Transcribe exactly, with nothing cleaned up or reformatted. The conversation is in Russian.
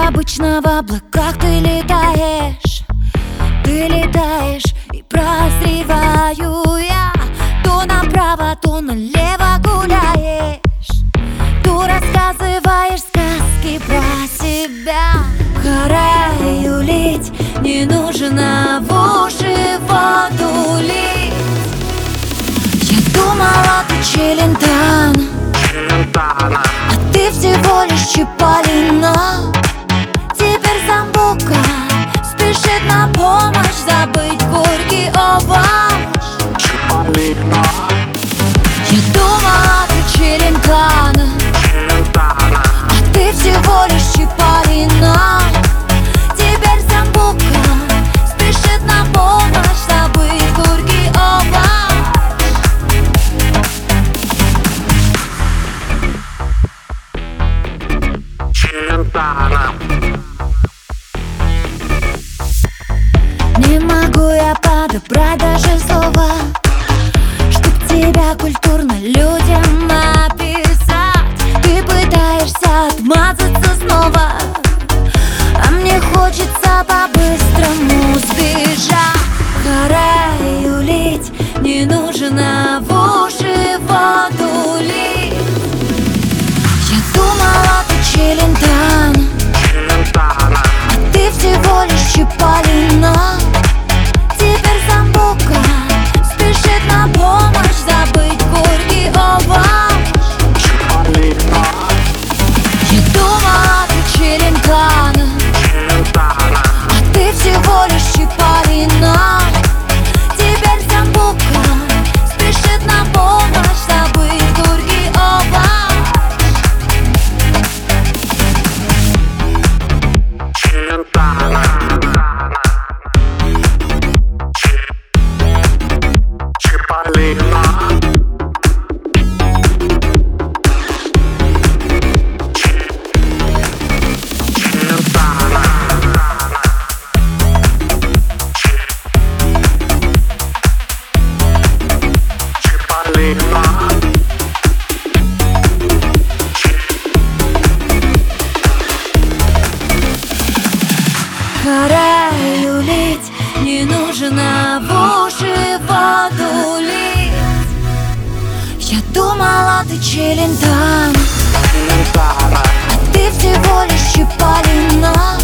обычно в облаках ты летаешь, ты летаешь, и прозреваю я. То направо, то налево гуляешь, то рассказываешь сказки про себя. Хараю лить, не нужно в уши воду лить. Я думала, ты Челентано, а ты всего лишь Чиполлино. Теперь Замбука спешит на помощь, забыть горький овощ. Я думала, ты Челентано, а ты всего лишь Чиполлино. Теперь Замбука спешит на помощь, забыть горький овощ. Не могу я подобрать даже слова, чтоб тебя культурно людям написать. Ты пытаешься отмазаться снова, а мне хочется по-быстрому сбежать. Хараю лить, не нужно в уши воду лить. Я думала, ты Челентано, а ты всего лишь Чиполлино. Теперь Замбука спешит на помощь, забыть горький овощ. Я думала, ты Челентано, а ты всего лишь Чиполлино. Теперь Замбука спешит на помощь, забыть горький овощ. Хараю лить, не нужно в уши воду лить. Я думала, ты Челентано, а ты всего лишь Чиполлино.